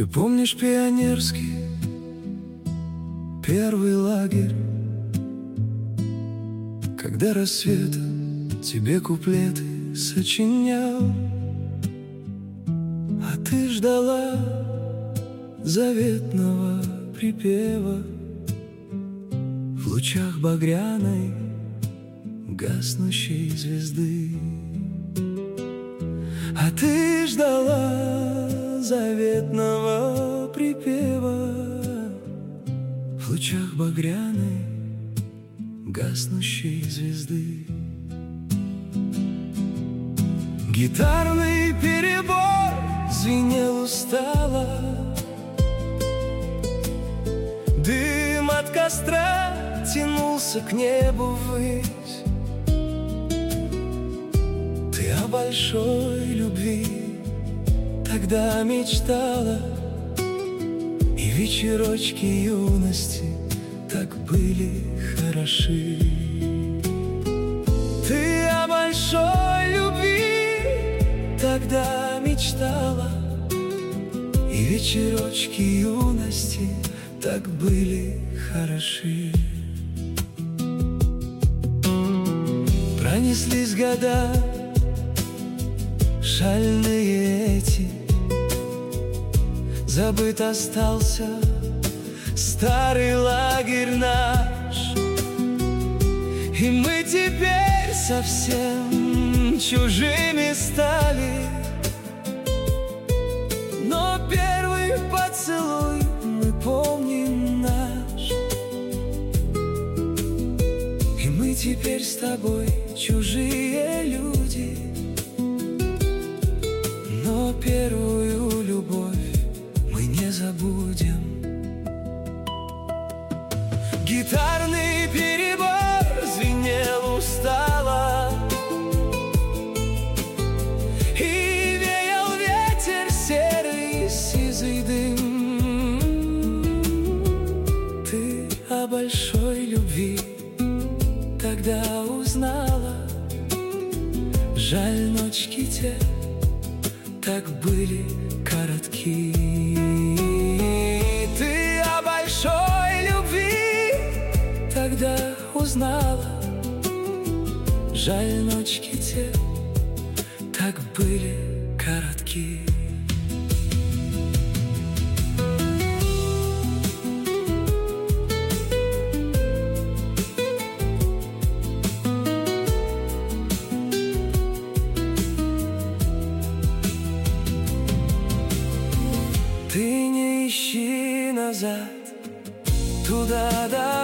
Ты помнишь пионерский первый лагерь, когда рассвет тебе куплеты сочинял, а ты ждала заветного припева в лучах багряной гаснущей звезды. А ты ждала заветного припева в лучах багряной гаснущей звезды. Гитарный перебор звенел устало, дым от костра тянулся к небу ввысь. Ты о большой любви тогда мечтала, и вечерочки юности так были хороши. Ты о большой любви тогда мечтала, и вечерочки юности так были хороши. Пронеслись года шальные эти, забыт остался старый лагерь наш, и мы теперь совсем чужими стали. Но первый поцелуй мы помним наш, и мы теперь с тобой чужие люди. Но первую любовь мы не забудем. Гитарный перебор звенел устало, и веял ветер серый сизый дым. Ты о большой любви тогда узнала, жаль, ночки те так были коротки. Ты о большой любви тогда узнала, жаль, ночки те так были коротки. Ты не ищи назад, туда, да.